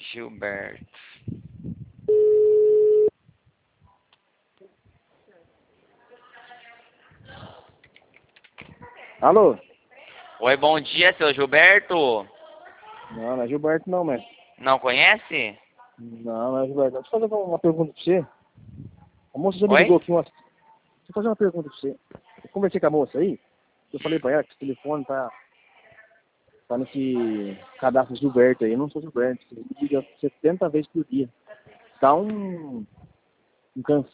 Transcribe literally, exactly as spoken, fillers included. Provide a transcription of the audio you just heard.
Gilberto. Alô? Oi, bom dia, seu Gilberto. Não, não é Gilberto não, mas... Não conhece? Não, não é Gilberto não. Deixa eu fazer uma pergunta pra você. A moça já me Oi? ligou aqui umas... Deixa eu fazer uma pergunta pra você. Eu conversei com a moça aí, eu falei pra ela que o telefone tá... Tá nesse cadastro Gilberto aí. Eu não sou Gilberto. Ele liga setenta vezes por dia. Dá um... Um cansaço